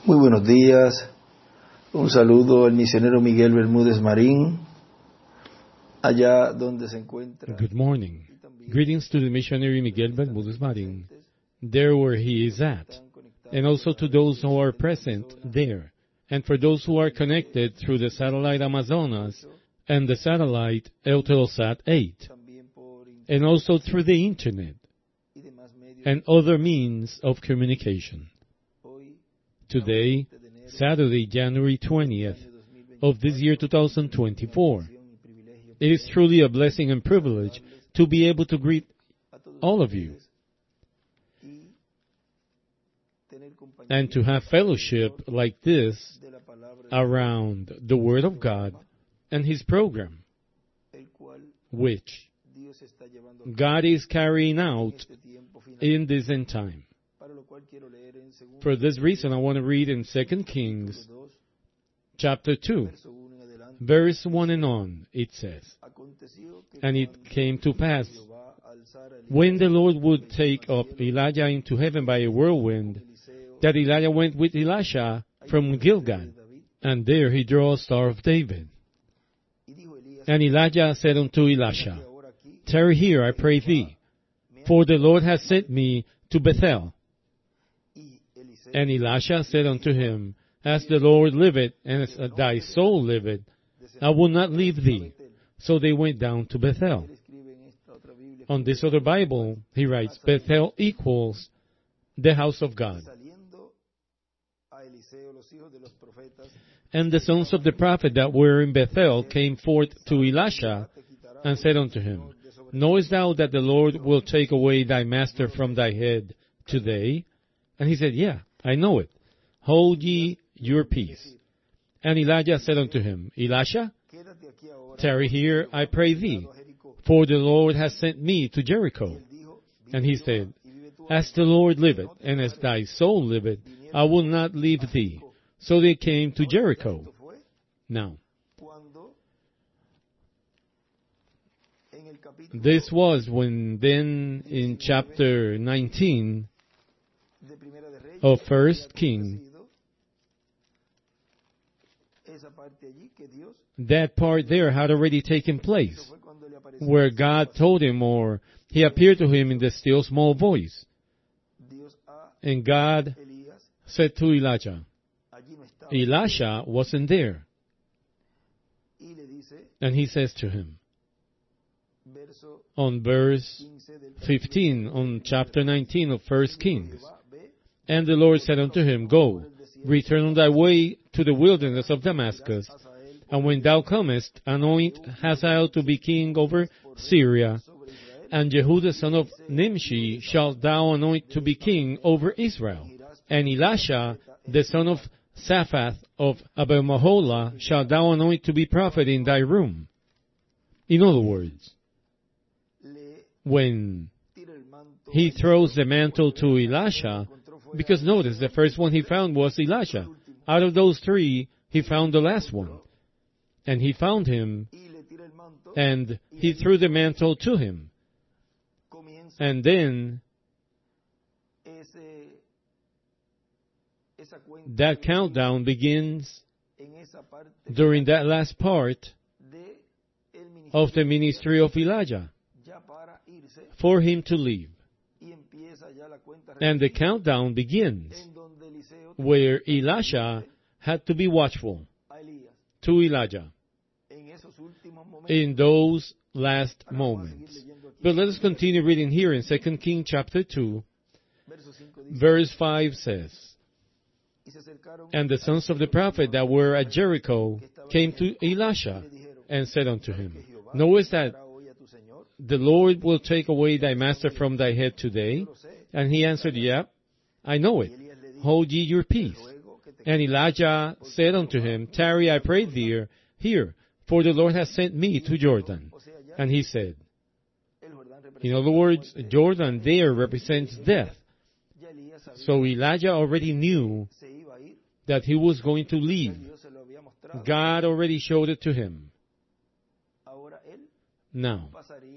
Muy buenos días. Un saludo al misionero Miguel Bermúdez Marín, allá donde se encuentra. Good morning. Greetings to the missionary Miguel Bermúdez Marín, there where he is at, and also to those who are present there, and for those who are connected through the satellite Amazonas and the satellite Eutelsat 8, and also through the Internet and other means of communication. Today, Saturday, January 20th of this year 2024, it is truly a blessing and privilege to be able to greet all of you and to have fellowship like this around the Word of God and His program, which God is carrying out in this end time. For this reason, I want to read in 2 Kings chapter 2, verse 1 and on. It says, "And it came to pass, when the Lord would take up Elijah into heaven by a whirlwind, that Elijah went with Elisha from Gilgal, and there he drew a star of David. And Elijah said unto Elisha, Tarry here, I pray thee, for the Lord hath sent me to Bethel. And Elisha said unto him, As the Lord liveth, and as thy soul liveth, I will not leave thee. So they went down to Bethel." On this other Bible, he writes, Bethel equals the house of God. "And the sons of the prophet that were in Bethel came forth to Elisha, and said unto him, Knowest thou that the Lord will take away thy master from thy head today? And he said, Yeah, I know it. Hold ye your peace. And Elijah said unto him, Elisha, tarry here, I pray thee, for the Lord hath sent me to Jericho. And he said, As the Lord liveth, and as thy soul liveth, I will not leave thee. So they came to Jericho." Now, this was when then in chapter 19 of 1 King, that part there had already taken place, where God told him, or He appeared to him in the still small voice. And God said to Elijah, Elisha wasn't there. And He says to him, on verse 15, on chapter 19 of 1 Kings, "And the Lord said unto him, Go, return on thy way to the wilderness of Damascus, and when thou comest, anoint Hazael to be king over Syria, and Jehu the son of Nimshi shalt thou anoint to be king over Israel, and Elisha the son of Shaphat of Abel-Maholah shalt thou anoint to be prophet in thy room." In other words, when he throws the mantle to Elisha, because notice, the first one he found was Elisha. Out of those three, he found the last one. And he found him, and he threw the mantle to him. And then, that countdown begins during that last part of the ministry of Elijah, for him to leave. And the countdown begins where Elisha had to be watchful to Elijah in those last moments. But let us continue reading here in 2 Kings chapter 2, verse 5 says, "And the sons of the prophet that were at Jericho came to Elisha and said unto him, Knowest that the Lord will take away thy master from thy head today? And he answered, Yea, I know it. Hold ye your peace. And Elijah said unto him, Tarry, I pray thee, here, for the Lord hath sent me to Jordan. And he said," in other words, Jordan there represents death. So Elijah already knew that he was going to leave. God already showed it to him. Now,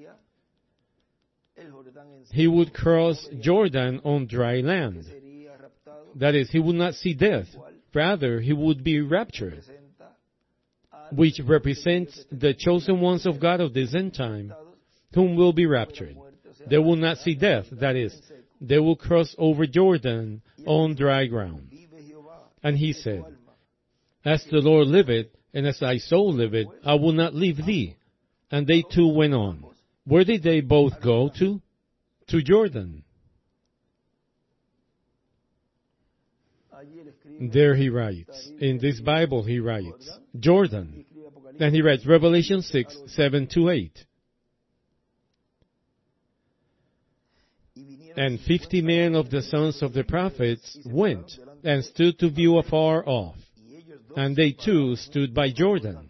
he would cross Jordan on dry land. That is, he would not see death, rather he would be raptured, which represents the chosen ones of God of this end time, whom will be raptured. They will not see death, that is, they will cross over Jordan on dry ground. And he said, As the Lord liveth, and as thy soul liveth, I will not leave thee. And they too went on. Where did they both go to? To Jordan. There he writes. In this Bible he writes, Jordan. And he writes Revelation 6, 7-8. And 50 men of the sons of the prophets went and stood to view afar off. And they too stood by Jordan.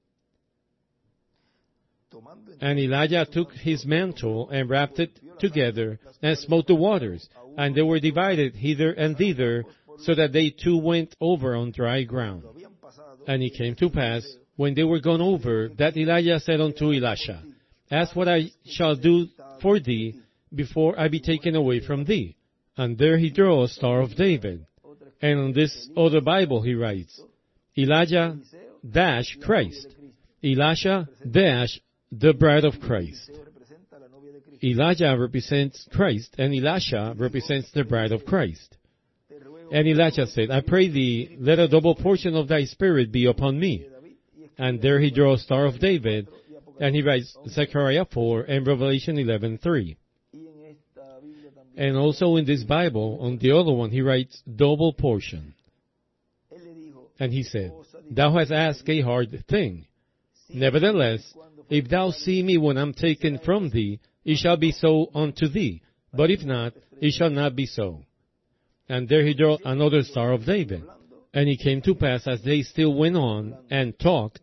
And Elijah took his mantle and wrapped it together and smote the waters. And they were divided hither and thither, so that they too went over on dry ground. And it came to pass, when they were gone over, that Elijah said unto Elisha, Ask what I shall do for thee before I be taken away from thee. And there he drew a Star of David. And on this other Bible he writes, Elijah dash Christ. Elisha dash the bride of Christ. Elijah represents Christ, and Elisha represents the bride of Christ. And Elisha said, I pray thee, let a double portion of thy spirit be upon me. And there he drew a Star of David, and he writes Zechariah 4 and Revelation 11:3. And also in this Bible, on the other one, he writes double portion. And he said, Thou hast asked a hard thing. Nevertheless, if thou see me when I'm taken from thee, it shall be so unto thee. But if not, it shall not be so. And there he drew another Star of David. And it came to pass, as they still went on and talked,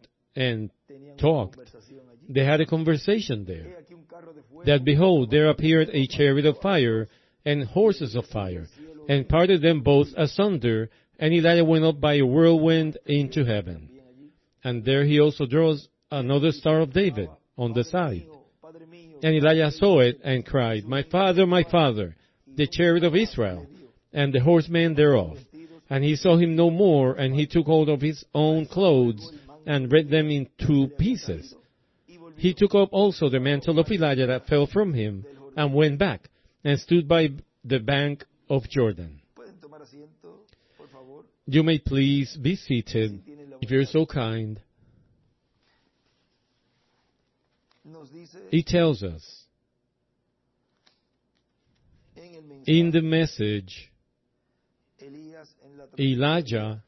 they had a conversation there, that behold, there appeared a chariot of fire and horses of fire, and parted them both asunder, and Elijah went up by a whirlwind into heaven. And there he also draws another Star of David on the side. And Elijah saw it and cried, My father, the chariot of Israel, and the horsemen thereof. And he saw him no more, and he took hold of his own clothes, and rent them in 2 pieces. He took up also the mantle of Elijah that fell from him, and went back, and stood by the bank of Jordan. You may please be seated, if you're so kind. He tells us, in the message, Elijah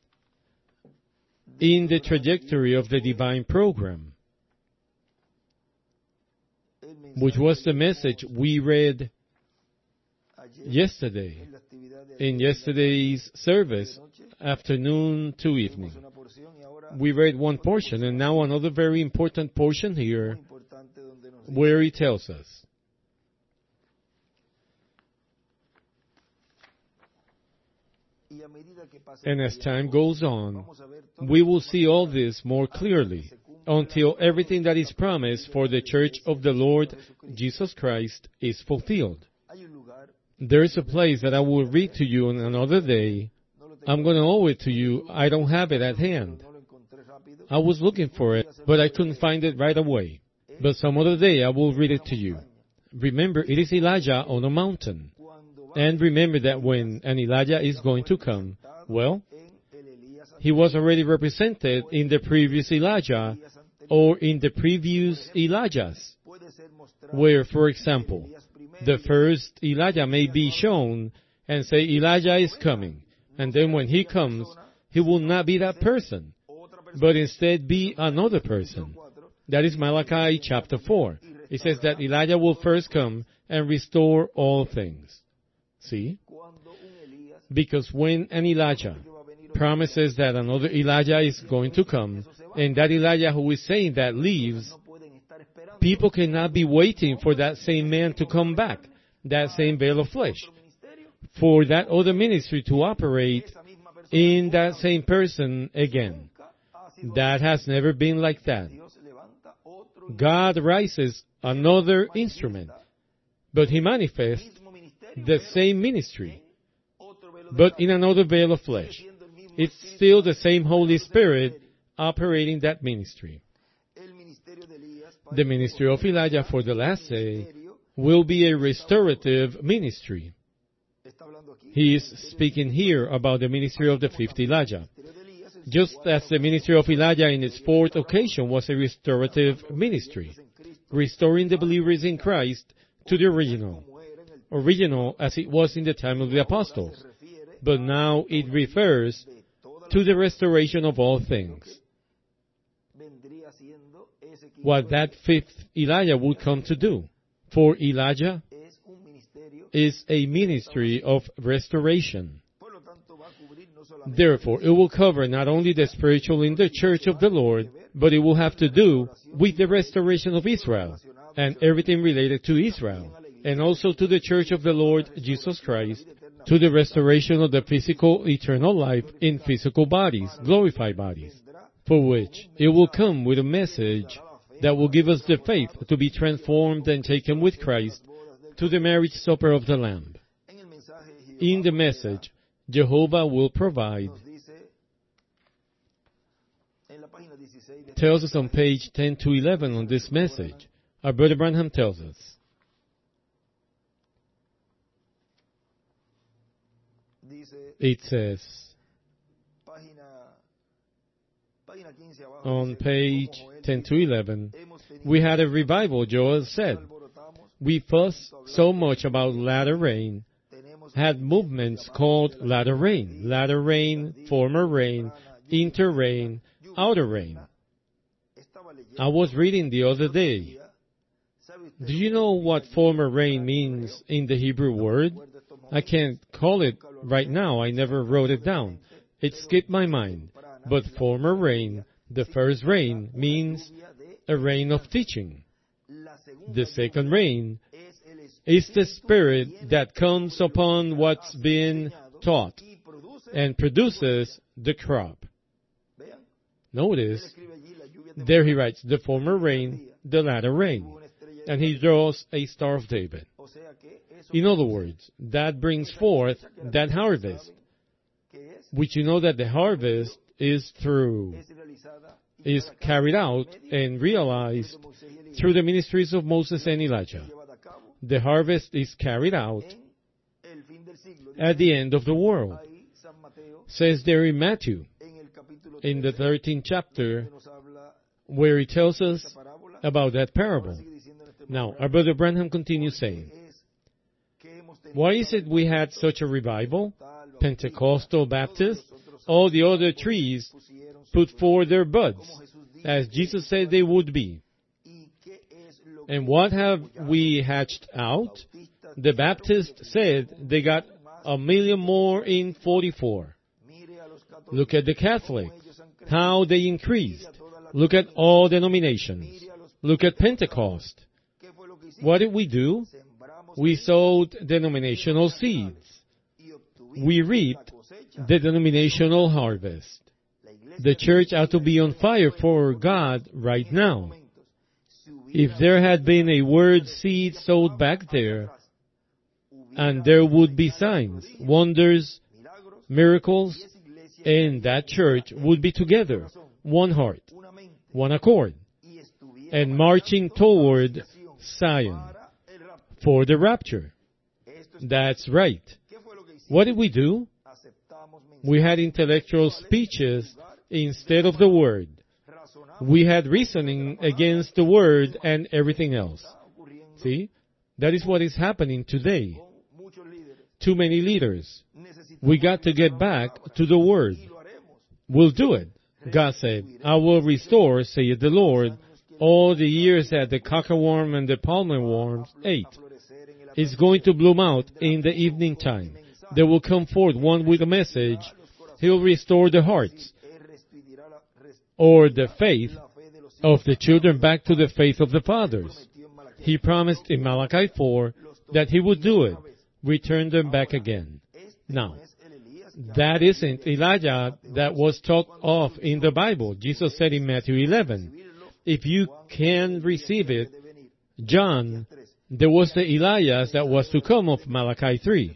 in the trajectory of the divine program, which was the message we read yesterday, in yesterday's service, afternoon to evening. We read one portion, and now another very important portion here, where he tells us, and as time goes on, we will see all this more clearly, until everything that is promised for the church of the Lord Jesus Christ is fulfilled. There is a place that I will read to you on another day. I'm going to owe it to you. I don't have it at hand. I was looking for it, but I couldn't find it right away. But some other day I will read it to you. Remember, it is Elijah on a mountain. And remember that when an Elijah is going to come, well, he was already represented in the previous Elijah or in the previous Elijahs, where, for example, the first Elijah may be shown and say Elijah is coming, and then when he comes, he will not be that person, but instead be another person. That is Malachi chapter 4. It says that Elijah will first come and restore all things. See? Because when an Elijah promises that another Elijah is going to come, and that Elijah who is saying that leaves, people cannot be waiting for that same man to come back, that same veil of flesh, for that other ministry to operate in that same person again. That has never been like that. God rises another instrument, but He manifests the same ministry, but in another veil of flesh. It's still the same Holy Spirit operating that ministry. The ministry of Elijah for the last day will be a restorative ministry. He is speaking here about the ministry of the fifth Elijah. Just as the ministry of Elijah in its fourth occasion was a restorative ministry, restoring the believers in Christ to the original as it was in the time of the apostles. But now it refers to the restoration of all things. What that fifth Elijah would come to do. For Elijah is a ministry of restoration. Therefore, it will cover not only the spiritual in the church of the Lord, but it will have to do with the restoration of Israel and everything related to Israel, and also to the church of the Lord Jesus Christ, to the restoration of the physical eternal life in physical bodies, glorified bodies, for which it will come with a message that will give us the faith to be transformed and taken with Christ to the marriage supper of the Lamb. In the message, Jehovah will provide. Tells us on page 10 to 11 on this message. Our Brother Branham tells us. It says on page 10 to 11, we had a revival, Joel said. We fussed so much about latter rain, had movements called latter rain, former rain, inter rain, outer rain. I was reading the other day. Do you know what former rain means in the Hebrew word? I can't call it right now. I never wrote it down. It skipped my mind. But former rain, the first rain, means a rain of teaching. The second rain is the Spirit that comes upon what's been taught and produces the crop. Notice, there he writes, the former rain, the latter rain. And he draws a Star of David. In other words, that brings forth that harvest, which you know that the harvest is carried out and realized through the ministries of Moses and Elijah. The harvest is carried out at the end of the world. Says there in Matthew, in the 13th chapter, where he tells us about that parable. Now, our Brother Branham continues saying, why is it we had such a revival? Pentecostal, Baptist, all the other trees put forth their buds, as Jesus said they would be. And what have we hatched out? The Baptists said they got 1 million more in 44. Look at the Catholic, how they increased. Look at all denominations. Look at Pentecost. What did we do? We sowed denominational seeds. We reaped the denominational harvest. The church ought to be on fire for God right now. If there had been a word seed sowed back there, and there would be signs, wonders, miracles, and that church would be together, one heart, one accord, and marching toward Zion for the rapture. That's right. What did we do? We had intellectual speeches instead of the word. We had reasoning against the word and everything else. See? That is what is happening today. Too many leaders. We got to get back to the word. We'll do it. God said, I will restore, saith the Lord, all the years that the cockerworm and the palmer worms ate. It's going to bloom out in the evening time. There will come forth one with a message. He'll restore the hearts or the faith of the children back to the faith of the fathers. He promised in Malachi 4 that he would do it, return them back again. Now, that isn't Elijah that was talked of in the Bible. Jesus said in Matthew 11, if you can receive it, John, there was the Elias that was to come of Malachi 3.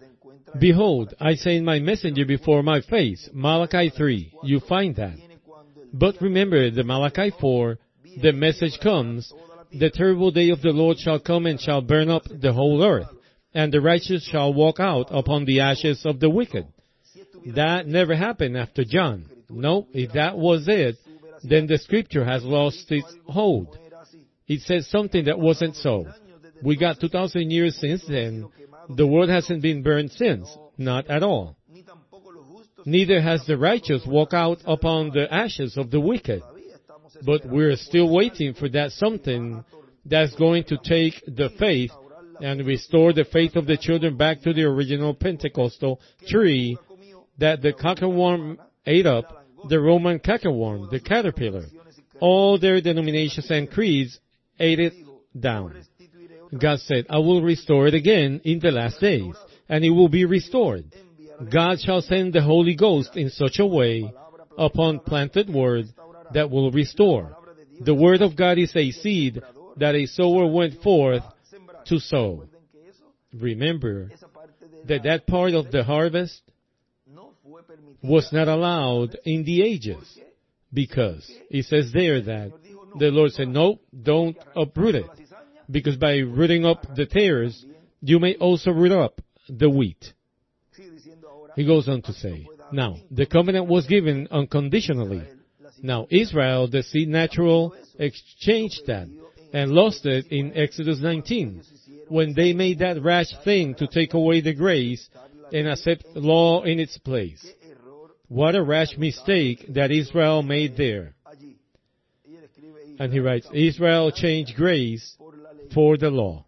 Behold, I send my messenger before my face. Malachi 3, you find that. But remember, the Malachi 4, the message comes, the terrible day of the Lord shall come and shall burn up the whole earth, and the righteous shall walk out upon the ashes of the wicked. That never happened after John. No, if that was it, then the scripture has lost its hold. It says something that wasn't so. We got 2,000 years since then. The world hasn't been burned since. Not at all. Neither has the righteous walked out upon the ashes of the wicked. But we're still waiting for that something that's going to take the faith and restore the faith of the children back to the original Pentecostal tree that the cockerworm ate up, the Roman cockerworm, the caterpillar. All their denominations and creeds ate it down. God said, I will restore it again in the last days, and it will be restored. God shall send the Holy Ghost in such a way upon planted word that will restore. The word of God is a seed that a sower went forth to sow. Remember that that part of the harvest was not allowed in the ages, because it says there that the Lord said, no, don't uproot it, because by rooting up the tares, you may also root up the wheat. He goes on to say, now, the covenant was given unconditionally. Now, Israel, the seed natural, exchanged that and lost it in Exodus 19, when they made that rash thing to take away the grace and accept law in its place. What a rash mistake that Israel made there. And he writes, Israel changed grace for the law.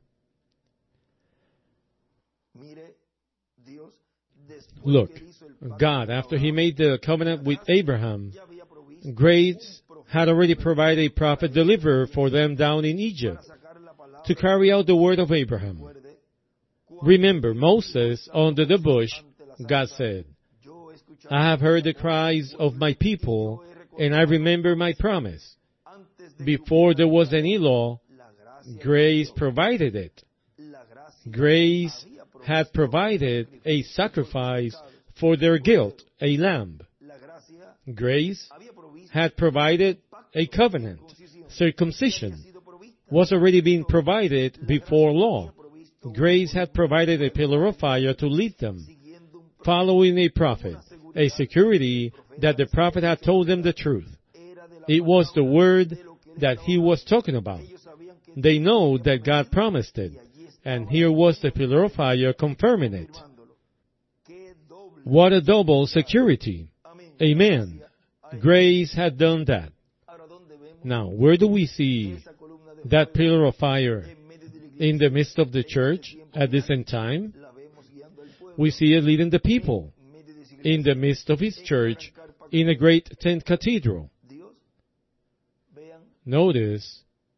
Look, God, after He made the covenant with Abraham, grace had already provided a prophet deliverer for them down in Egypt to carry out the word of Abraham. Remember, Moses, under the bush, God said, I have heard the cries of my people, and I remember my promise. Before there was any law, grace provided it. Grace had provided a sacrifice for their guilt, a lamb. Grace had provided a covenant. Circumcision was already being provided before law. Grace had provided a pillar of fire to lead them, following a prophet, a security that the prophet had told them the truth. It was the word that he was talking about. They know that God promised it, and here was the pillar of fire confirming it. What a double security. Amen. Grace had done that. Now, where do we see that pillar of fire? In the midst of the church at this end time? We see it leading the people in the midst of His church in a great tent cathedral. Notice,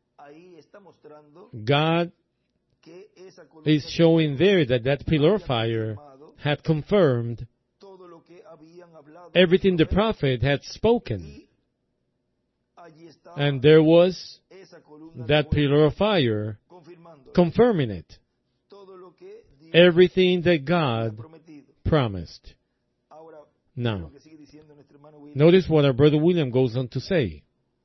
God is showing there that that pillar of fire had confirmed everything the prophet had spoken. And there was that pillar of fire confirming it. Everything that God promised. Now, notice what our brother William goes on to say.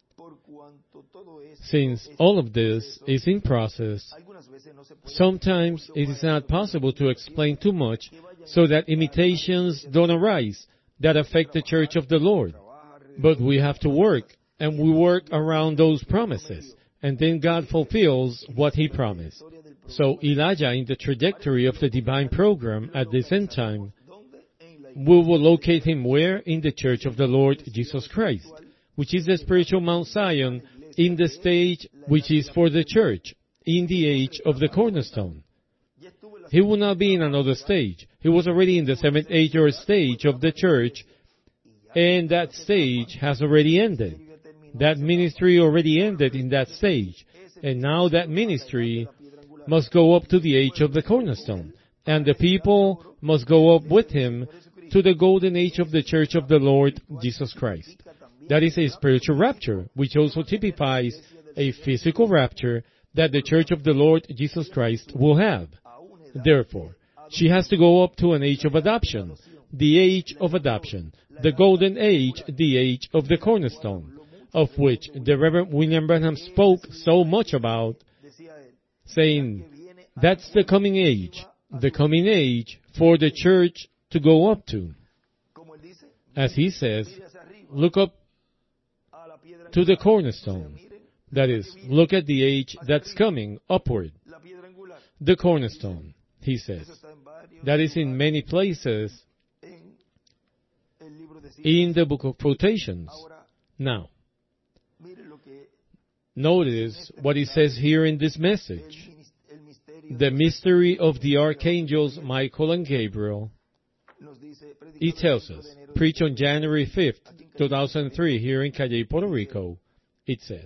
Since all of this is in process, sometimes it is not possible to explain too much so that imitations don't arise that affect the church of the Lord. But we have to work, and we work around those promises, and then God fulfills what He promised. So Elijah, in the trajectory of the divine program at this end time, we will locate him where? In the church of the Lord Jesus Christ, which is the spiritual Mount Zion, in the stage which is for the church, in the age of the cornerstone. He will not be in another stage. He was already in the 7th age or stage of the church, and that stage has already ended. That ministry already ended in that stage, and now that ministry must go up to the age of the cornerstone, and the people must go up with him to the golden age of the church of the Lord Jesus Christ. That is a spiritual rapture, which also typifies a physical rapture that the church of the Lord Jesus Christ will have. Therefore, She has to go up to an age of adoption, the age of adoption, the golden age, the age of the cornerstone, of which the Reverend William Branham spoke so much about, saying, that's the coming age for the church to go up to. As he says, look up to the cornerstone. That is, look at the age that's coming upward. The cornerstone, he says. That is in many places in the book of quotations. Now, notice what he says here in this message. The mystery of the archangels Michael and Gabriel. He tells us, preached on January 5th, 2003, here in Cayey, Puerto Rico. It says,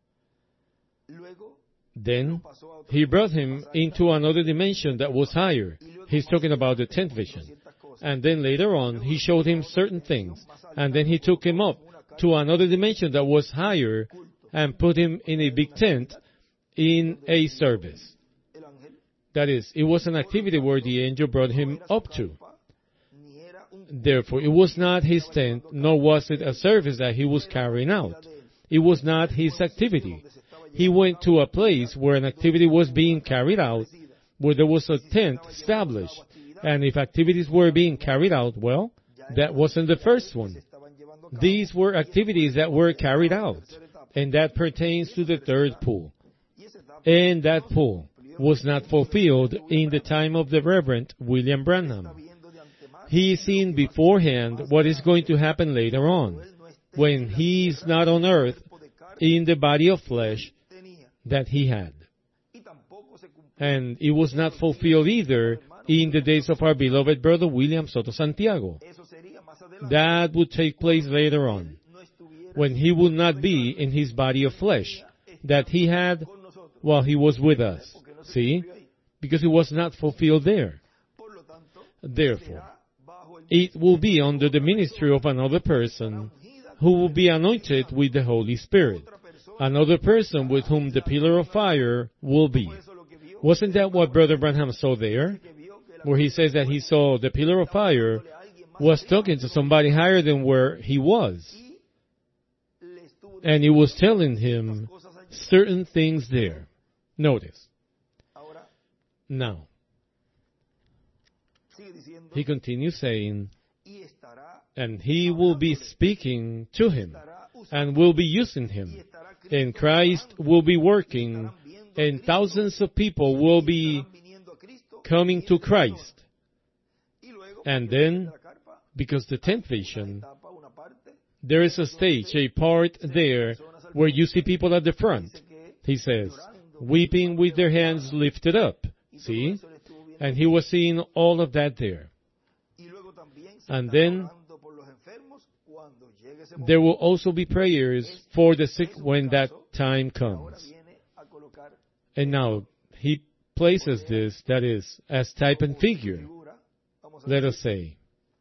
then he brought him into another dimension that was higher. He's talking about the 10th vision. And then later on, he showed him certain things. And then he took him up to another dimension that was higher and put him in a big tent in a service. That is, it was an activity where the angel brought him up to. Therefore, it was not his tent, nor was it a service that he was carrying out. It was not his activity. He went to a place where an activity was being carried out, where there was a tent established. And if activities were being carried out, well, that wasn't the first one. These were activities that were carried out, and that pertains to the third pool. And that pool was not fulfilled in the time of the Reverend William Branham. He is seeing beforehand what is going to happen later on, when he is not on earth in the body of flesh that he had. And it was not fulfilled either in the days of our beloved brother William Soto Santiago. That would take place later on, when he would not be in his body of flesh that he had while he was with us. See? Because it was not fulfilled there. Therefore, it will be under the ministry of another person who will be anointed with the Holy Spirit. Another person with whom the pillar of fire will be. Wasn't that what Brother Branham saw there? Where he says that he saw the pillar of fire was talking to somebody higher than where he was. And he was telling him certain things there. Notice. Now, he continues saying, and he will be speaking to him, and will be using him, and Christ will be working, and thousands of people will be coming to Christ. And then, because the 10th vision, there is a stage, a part there, where you see people at the front. He says, weeping with their hands lifted up. See? And he was seeing all of that there. And then, there will also be prayers for the sick when that time comes. And now, he places this, that is, as type and figure. Let us say,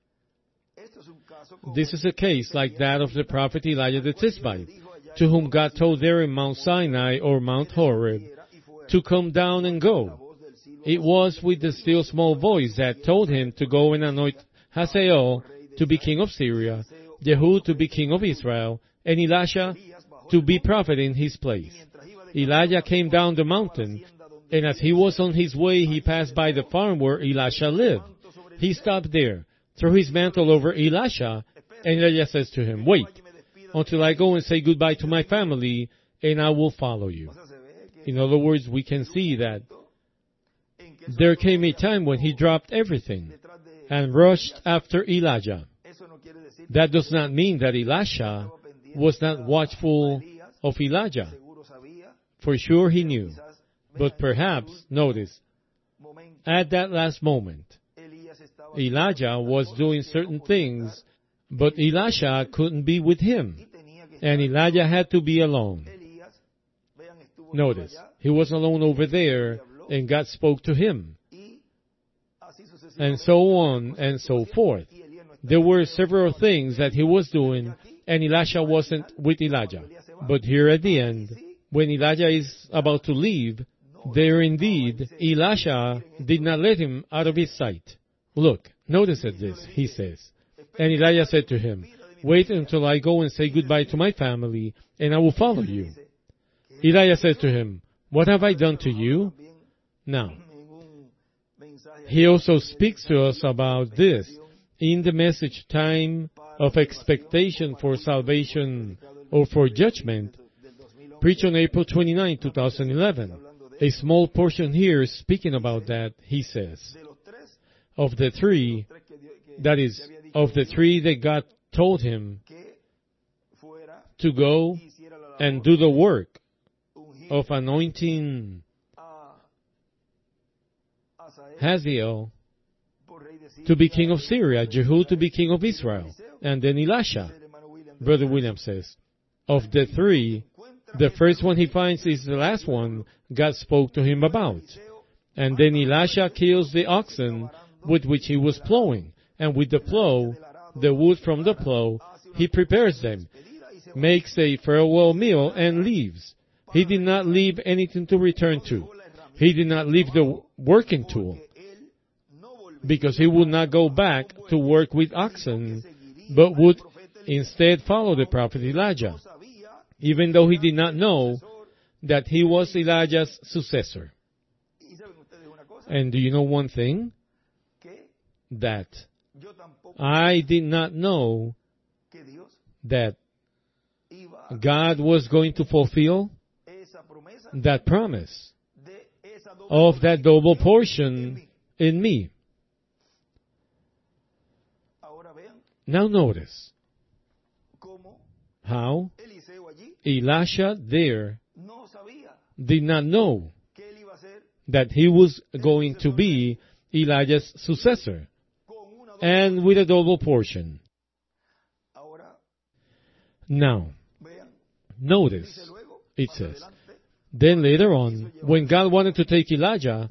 this is a case like that of the prophet Elijah the Tishbite, to whom God told there in Mount Sinai or Mount Horeb to come down and go. It was with the still small voice that told him to go and anoint Hazael to be king of Syria, Jehu to be king of Israel, and Elisha to be prophet in his place. Elijah came down the mountain, and as he was on his way, he passed by the farm where Elisha lived. He stopped there, threw his mantle over Elisha, and Elijah says to him, wait, until I go and say goodbye to my family, and I will follow you. In other words, we can see that there came a time when he dropped everything and rushed after Elijah. That does not mean that Elisha was not watchful of Elijah. For sure he knew. But perhaps, notice, at that last moment, Elijah was doing certain things, but Elisha couldn't be with him. And Elijah had to be alone. Notice, he was alone over there, and God spoke to him. And so on and so forth. There were several things that he was doing, and Elisha wasn't with Elijah. But here at the end, when Elijah is about to leave, There indeed, Elisha did not let him out of his sight. Look, notice at this, he says. And Elijah said to him, wait until I go and say goodbye to my family, and I will follow you. Elijah said to him, what have I done to you? Now, he also speaks to us about this in the message Time of Expectation for Salvation or for Judgment, preached on April 29, 2011. A small portion here speaking about that, he says, of the three, that is, of the three that God told him to go and do the work of anointing Hazael to be king of Syria, Jehu to be king of Israel, and then Elisha. Brother William says, of the three, the first one he finds is the last one God spoke to him about. And then Elisha kills the oxen with which he was plowing, and with the plow, the wood from the plow, he prepares them, makes a farewell meal, and leaves. He did not leave anything to return to. He did not leave the working tool, because he would not go back to work with oxen, but would instead follow the prophet Elijah, even though he did not know that he was Elijah's successor. And do you know one thing? That I did not know that God was going to fulfill that promise of that double portion in me. Now notice how Elisha there did not know that he was going to be Elijah's successor, and with a double portion. Now, notice, it says, then later on, when God wanted to take Elijah,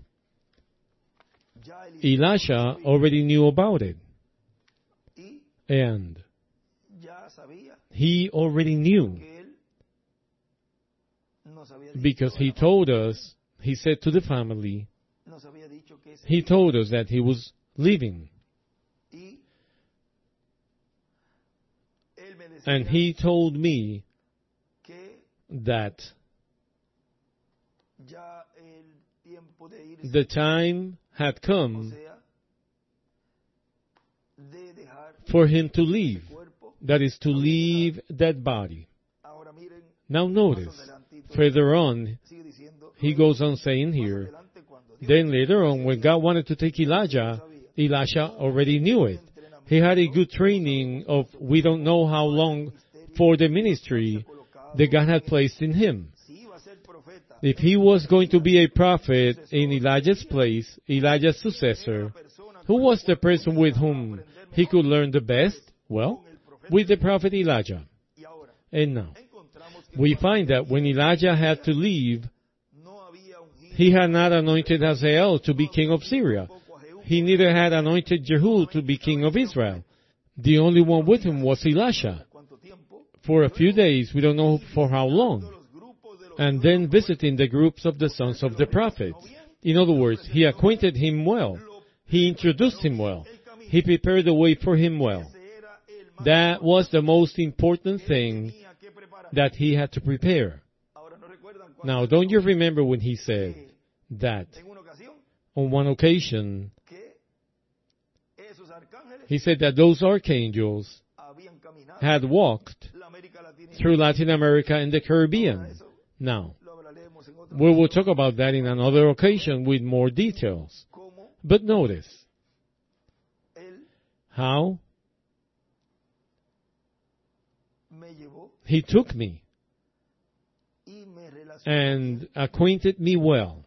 Elisha already knew about it. And he already knew, because he told us, he said to the family, he told us that he was leaving. And he told me that the time had come for him to leave. That is, to leave that body. Now notice, further on, he goes on saying here, then later on, when God wanted to take Elijah, Elisha already knew it. He had a good training of we don't know how long for the ministry that God had placed in him. If he was going to be a prophet in Elijah's place, Elijah's successor, who was the person with whom he could learn the best? Well, with the prophet Elijah. And now, we find that when Elijah had to leave, he had not anointed Hazael to be king of Syria. He neither had anointed Jehu to be king of Israel. The only one with him was Elisha. For a few days, we don't know for how long. And then visiting the groups of the sons of the prophets. In other words, he acquainted him well. He introduced him well. He prepared the way for him well. That was the most important thing that he had to prepare. Now, don't you remember when he said that on one occasion, he said that those archangels had walked through Latin America and the Caribbean. Now, we will talk about that in another occasion with more details. But notice how he took me and acquainted me well.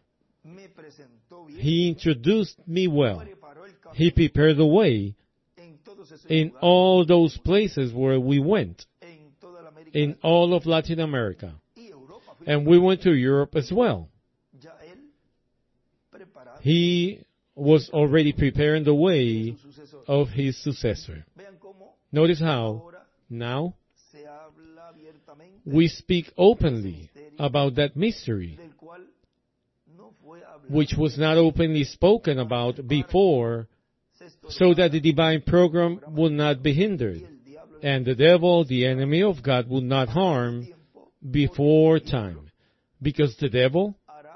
He introduced me well. He prepared the way in all those places where we went, in all of Latin America. And we went to Europe as well. He was already preparing the way of his successor. Notice how now we speak openly about that mystery which was not openly spoken about before, so that the divine program would not be hindered, and the devil, the enemy of God, would not harm before time. Because the devil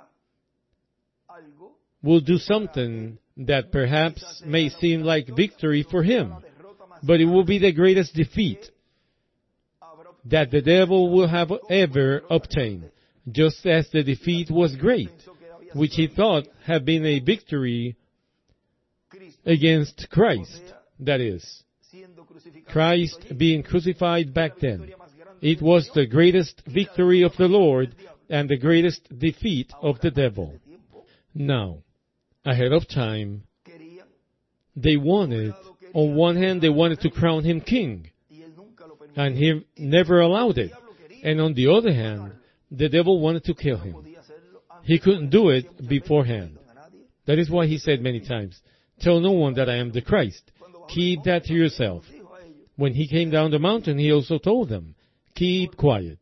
will do something that perhaps may seem like victory for him, but it will be the greatest defeat that the devil will have ever obtained, just as the defeat was great, which he thought had been a victory against Christ. That is, Christ being crucified back then. It was the greatest victory of the Lord and the greatest defeat of the devil. Now, ahead of time, they wanted, on one hand, they wanted to crown him king, and he never allowed it. And on the other hand, the devil wanted to kill him. He couldn't do it beforehand. That is why he said many times, "Tell no one that I am the Christ. Keep that to yourself." When he came down the mountain, he also told them, "Keep quiet."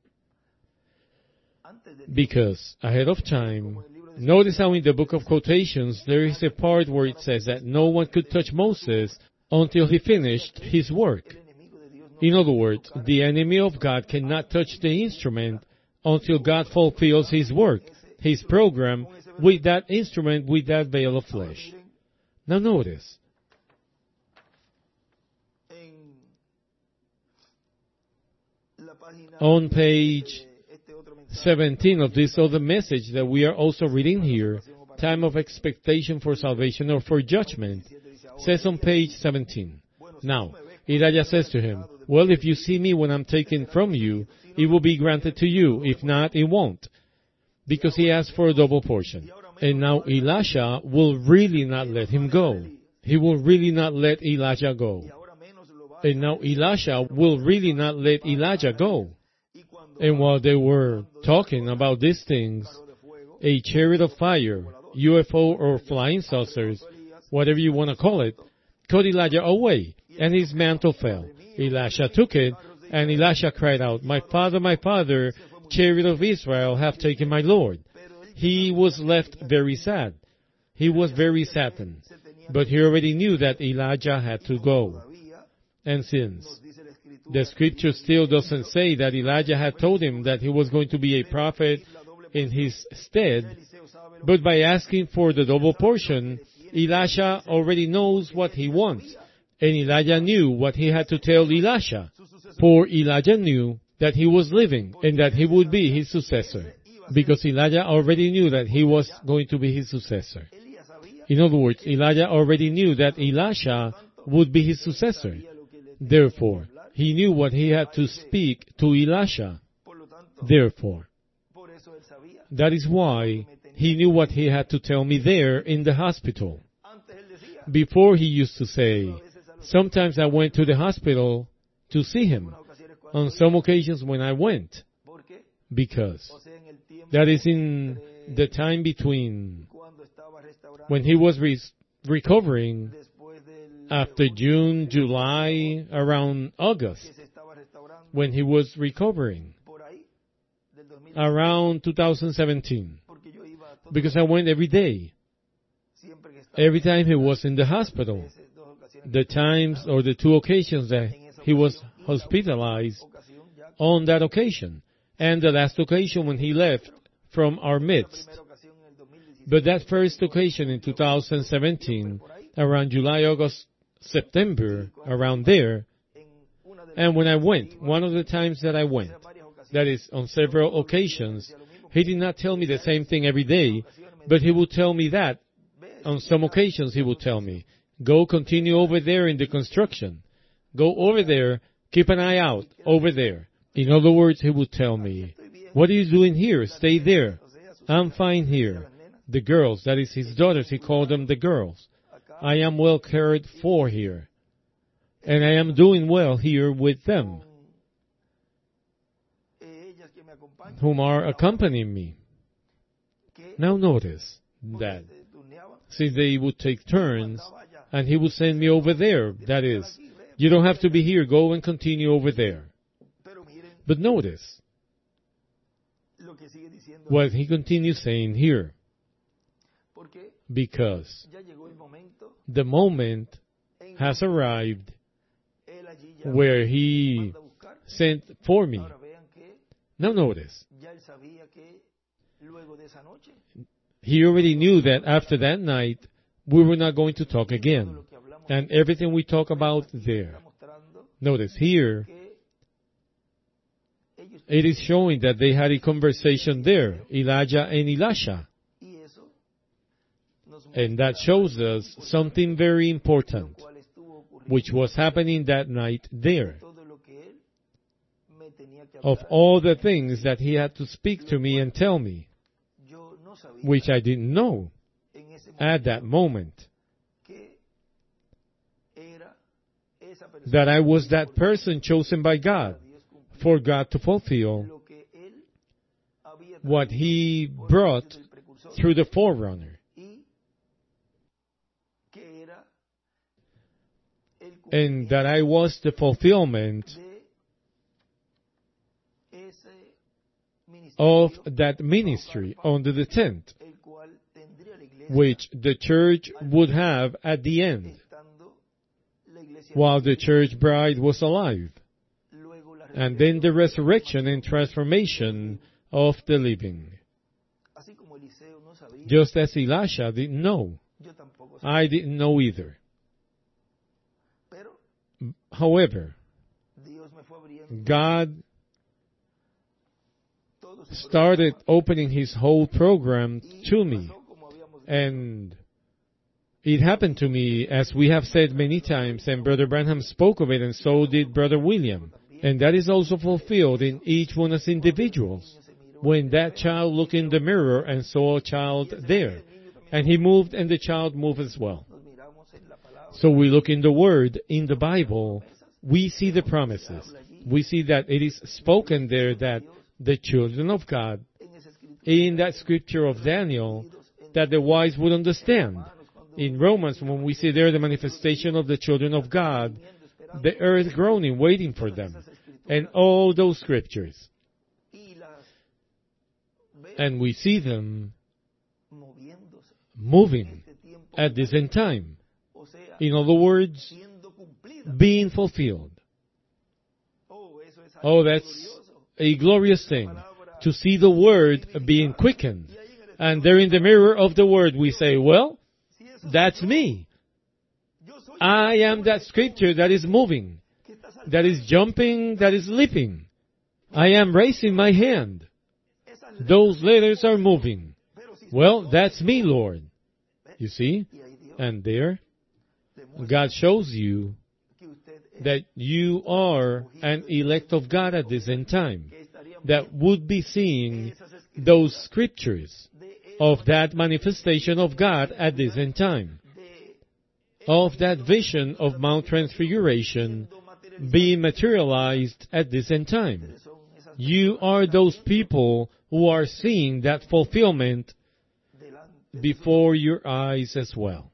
Because ahead of time, notice how in the book of quotations, there is a part where it says that no one could touch Moses until he finished his work. In other words, the enemy of God cannot touch the instrument until God fulfills his work, his program, with that instrument, with that veil of flesh. Now notice, on page 17 of this other message that we are also reading here, time of expectation for salvation or for judgment, says on page 17, "Now, Elijah says to him, 'Well, if you see me when I'm taken from you, it will be granted to you. If not, it won't.' Because he asked for a double portion. And now Elisha will really not let him go. He will really not let Elijah go. And now Elisha will really not let Elijah go. And while they were talking about these things, a chariot of fire, UFO or flying saucers, whatever you want to call it, caught Elijah away, and his mantle fell. Elisha took it, and Elisha cried out, my father, chariot of Israel, have taken my Lord." He was left very sad. He was very saddened. But he already knew that Elijah had to go. And since the scripture still doesn't say that Elijah had told him that he was going to be a prophet in his stead, but by asking for the double portion, Elisha already knows what he wants. And Elijah knew what he had to tell Elisha. For Elijah knew that he was living and that he would be his successor. Because Elijah already knew that he was going to be his successor. In other words, Elijah already knew that Elisha would be his successor. Therefore, he knew what he had to speak to Elisha. Therefore, that is why he knew what he had to tell me there in the hospital. Before he used to say, sometimes I went to the hospital to see him. On some occasions when I went. Because that is in the time between when he was recovering after June, July, around August, when he was recovering, around 2017, because I went every day. Every time he was in the hospital, the times or the two occasions that he was hospitalized on that occasion, and the last occasion when he left from our midst. But that first occasion in 2017, around July, August, September, around there, and when I went, one of the times that I went, that is, on several occasions, he did not tell me the same thing every day, but he would tell me that. On some occasions he would tell me, go continue over there in the construction. Go over there, keep an eye out, over there. In other words, he would tell me, what are you doing here? Stay there. I'm fine here. The girls, that is his daughters, he called them the girls. I am well cared for here. And I am doing well here with them, whom are accompanying me. Now notice that since they would take turns, and he would send me over there, that is, you don't have to be here, go and continue over there. But notice what he continues saying here. because the moment has arrived where he sent for me. Now notice, he already knew that after that night, we were not going to talk again. And everything we talk about there. Notice here, it is showing that they had a conversation there, Elijah and Elisha. And that shows us something very important, which was happening that night there. Of all the things that he had to speak to me and tell me, which I didn't know at that moment, that I was that person chosen by God for God to fulfill what he brought through the forerunner. And that I was the fulfillment of that ministry under the tent, which the church would have at the end, while the church bride was alive. And then the resurrection and transformation of the living. Just as Elisha didn't know. I didn't know either. However, God started opening his whole program to me. And it happened to me, as we have said many times, and Brother Branham spoke of it, and so did Brother William. And that is also fulfilled in each one as individuals. When that child looked in the mirror and saw a child there, and he moved and the child moved as well. So we look in the Word, in the Bible, we see the promises. We see that it is spoken there that the children of God, in that scripture of Daniel, that the wise would understand. In Romans, when we see there the manifestation of the children of God, the earth groaning, waiting for them, and all those scriptures. And we see them moving at this end time. In other words, being fulfilled. Oh, that's a glorious thing, to see the Word being quickened. And there in the mirror of the Word we say, well, that's me. I am that scripture that is moving, that is jumping, that is leaping. I am raising my hand. Those letters are moving. Well, that's me, Lord. You see? And there, God shows you that you are an elect of God at this end time, that would be seeing those scriptures of that manifestation of God at this end time, of that vision of Mount Transfiguration being materialized at this end time. You are those people who are seeing that fulfillment before your eyes as well.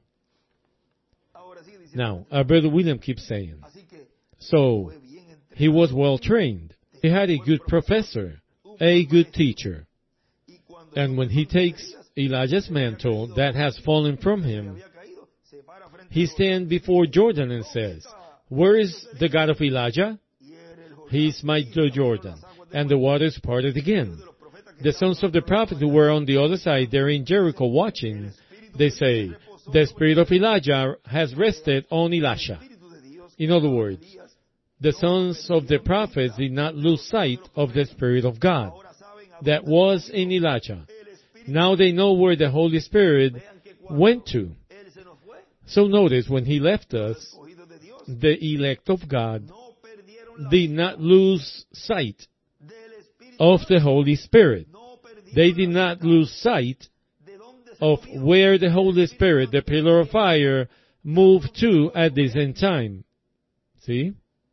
Now, our Brother William keeps saying, so he was well trained. He had a good professor, a good teacher. And when he takes Elijah's mantle that has fallen from him, he stands before Jordan and says, where is the God of Elijah? He smite the Jordan, and the waters parted again. The sons of the prophet who were on the other side there in Jericho watching, they say, the spirit of Elijah has rested on Elisha. In other words, the sons of the prophets did not lose sight of the Spirit of God that was in Elijah. Now they know where the Holy Spirit went to. So notice, when he left us, the elect of God did not lose sight of the Holy Spirit. They did not lose sight of where the Holy Spirit, the pillar of fire, moved to at this end time. See?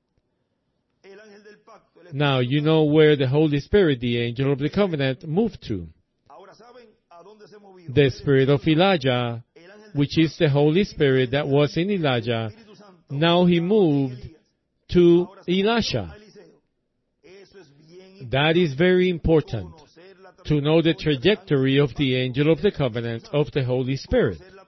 Now you know where the Holy Spirit, the angel of the covenant, moved to. The spirit of Elijah, which is the Holy Spirit that was in Elijah, now he moved to Elisha. That is very important, to know the trajectory of the angel of the covenant of the Holy Spirit.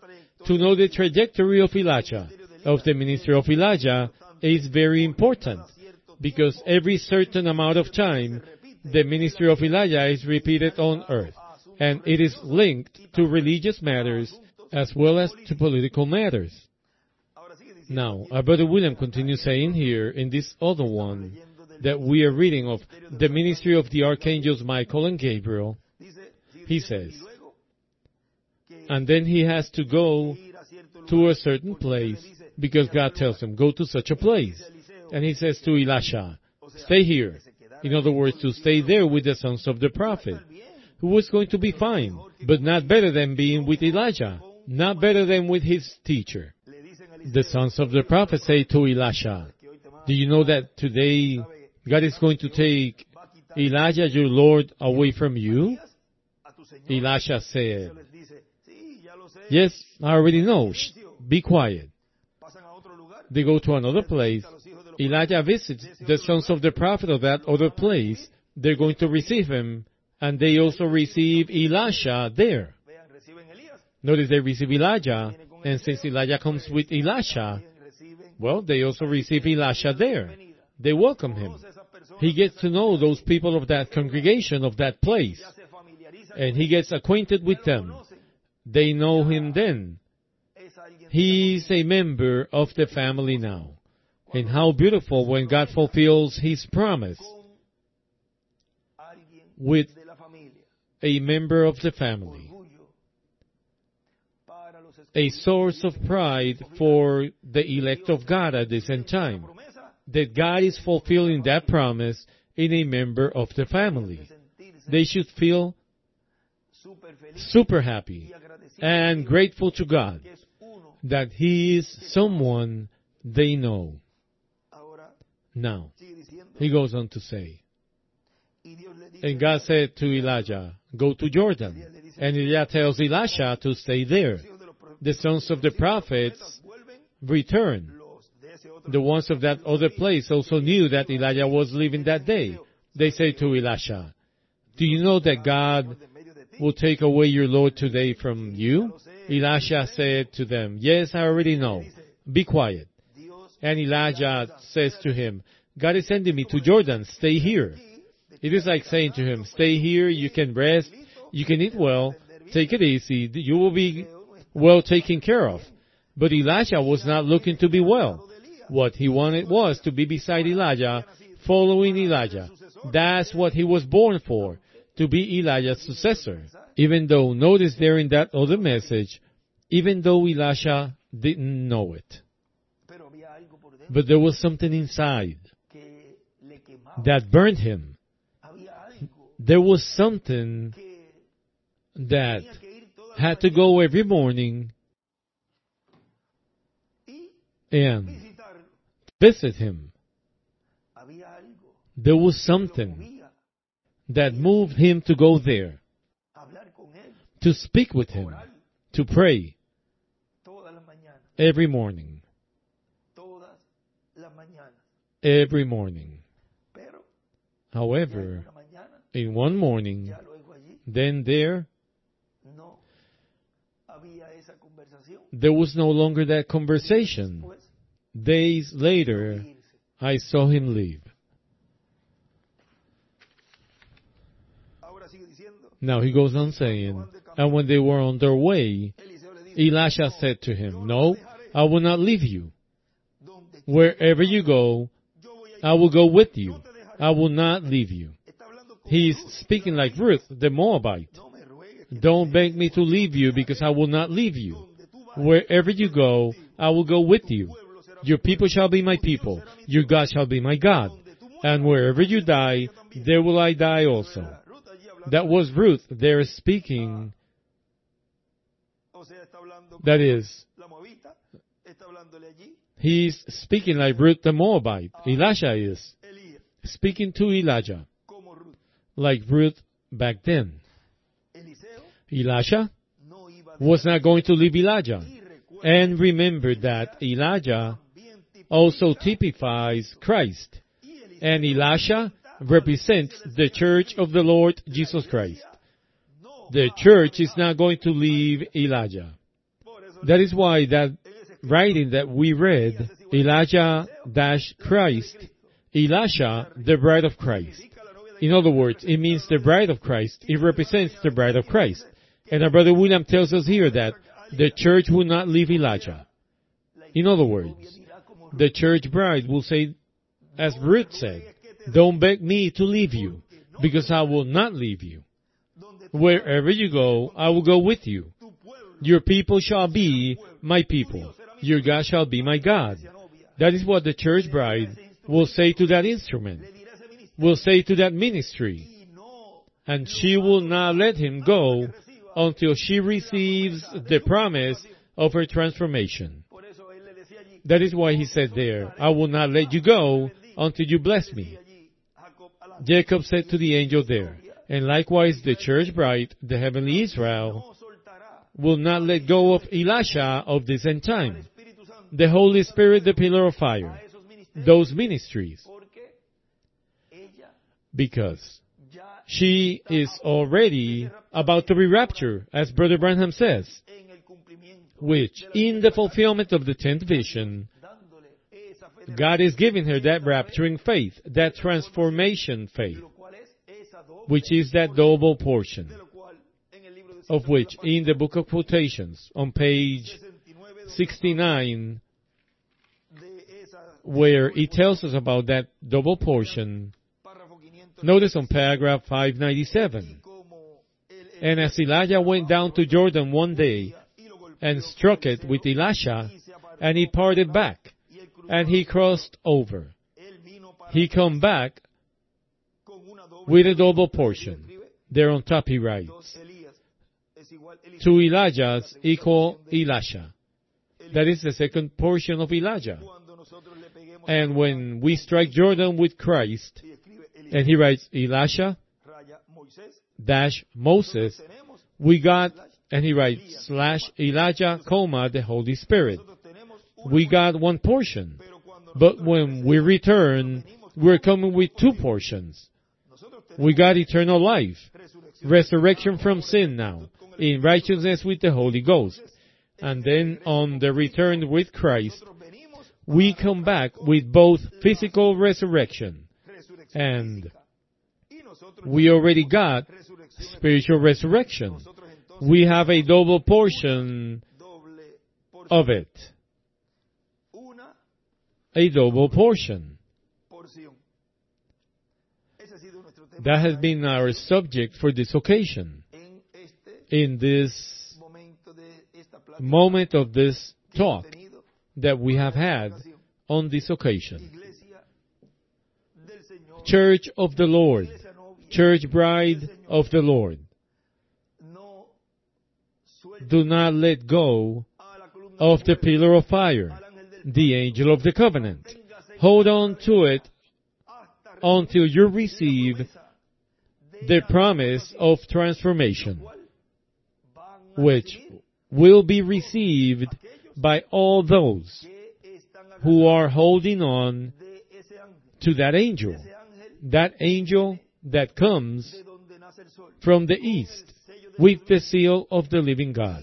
to know the trajectory of Elijah, of the ministry of Elijah, is very important, because every certain amount of time, the ministry of Elijah is repeated on earth, and it is linked to religious matters as well as to political matters. Now, our brother William continues saying here in this other one that we are reading of the ministry of the archangels Michael and Gabriel. He says, and then he has to go to a certain place because God tells him, go to such a place. And he says to Elisha, stay here. In other words, to stay there with the sons of the prophet, who was going to be fine, but not better than being with Elijah, not better than with his teacher. The sons of the prophet say to Elisha, do you know that today God is going to take Elijah, your Lord, away from you? Elisha said, yes, I already know. Shh, be quiet. They go to another place. Elijah visits the sons of the prophet of that other place. They're going to receive him, and they also receive Elisha there. Notice they receive Elijah, and since Elijah comes with Elisha, well, they also receive Elisha there. They welcome him. He gets to know those people of that congregation, of that place, and he gets acquainted with them. They know him then. He's a member of the family now. And how beautiful when God fulfills His promise with a member of the family. A source of pride for the elect of God at this end time. That God is fulfilling that promise in a member of the family. They should feel super happy and grateful to God that He is someone they know. Now, he goes on to say, and God said to Elijah, go to Jordan. And Elijah tells Elisha to stay there. The sons of the prophets return. The ones of that other place also knew that Elijah was leaving that day. They say to Elisha, do you know that God will take away your Lord today from you? Elisha said to them, yes, I already know. Be quiet. And Elijah says to him, God is sending me to Jordan. Stay here. It is like saying to him, stay here, you can rest, you can eat well, take it easy, you will be well taken care of. But Elisha was not looking to be well. What he wanted was to be beside Elijah, following Elijah. That's what he was born for, to be Elijah's successor. Even though, notice there in that other message, even though Elisha didn't know it. But there was something inside that burned him. There was something that had to go every morning and visit him. There was something that moved him to go there, to speak with him, to pray every morning. Every morning. However, in one morning, then there was no longer that conversation. Days later, I saw him leave. Now he goes on saying, and when they were on their way, Elisha said to him, no, I will not leave you. Wherever you go, I will go with you. I will not leave you. He's speaking like Ruth, the Moabite. Don't beg me to leave you because I will not leave you. Wherever you go, I will go with you. Your people shall be my people. Your God shall be my God. And wherever you die, there will I die also. That was Ruth there speaking. That is, he's speaking like Ruth the Moabite. Elisha is speaking to Elijah like Ruth back then. Elisha was not going to leave Elijah. And remember that Elijah also typifies Christ. And Elisha represents the church of the Lord Jesus Christ. The church is not going to leave Elijah. That is why that writing that we read, Elijah-Christ, Elisha, the bride of Christ. In other words, it means the bride of Christ. It represents the bride of Christ. And our brother William tells us here that the church will not leave Elijah. In other words, the church bride will say, as Ruth said, don't beg me to leave you, because I will not leave you. Wherever you go, I will go with you. Your people shall be my people. Your God shall be my God. That is what the church bride will say to that instrument, will say to that ministry. And she will not let him go until she receives the promise of her transformation. That is why he said there, I will not let you go until you bless me. Jacob said to the angel there, and likewise the church bride, the heavenly Israel, will not let go of Elisha of this end time. The Holy Spirit, the pillar of fire, those ministries. Because she is already about to be raptured, as Brother Branham says, which, in the fulfillment of the 10th vision, God is giving her that rapturing faith, that transformation faith, which is that double portion, of which, in the Book of Quotations, on page 69, where it tells us about that double portion, notice on paragraph 597, and as Elijah went down to Jordan one day, and struck it with Elisha, and he parted back, and he crossed over. He come back with a double portion. There on top he writes, to Elijah's equal Elisha. That is the second portion of Elijah. And when we strike Jordan with Christ, and he writes Elisha dash Moses, we got, and he writes / Elijah, the Holy Spirit. We got one portion. But when we return, we're coming with two portions. We got eternal life, resurrection from sin now, in righteousness with the Holy Ghost. And then on the return with Christ, we come back with both physical resurrection, and we already got spiritual resurrection. We have a double portion of it. A double portion. That has been our subject for this occasion. In this moment of this talk that we have had on this occasion. Church of the Lord, church bride of the Lord, do not let go of the pillar of fire, the angel of the covenant. Hold on to it until you receive the promise of transformation, which will be received by all those who are holding on to that angel that comes from the east with the seal of the living God.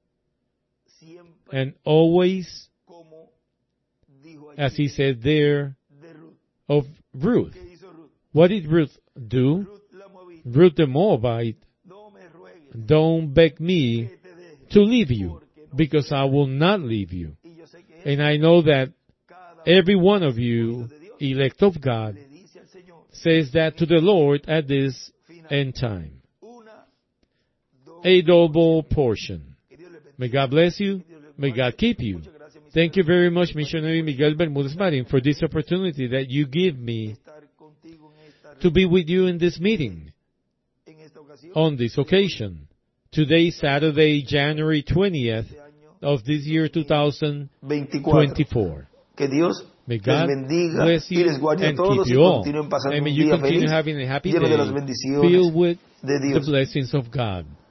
And always, as he said there, of Ruth. What did Ruth do? Ruth the Moabite, don't beg me to leave you, because I will not leave you. And I know that every one of you, elect of God, says that to the Lord at this end time. A double portion. May God bless you. May God keep you. Thank you very much, Missionary Miguel Bermudez Marin, for this opportunity that you give me to be with you in this meeting. On this occasion, today, Saturday, January 20th of this year 2024. May God bless you and keep you all. And may you continue having a happy day filled with the blessings of God.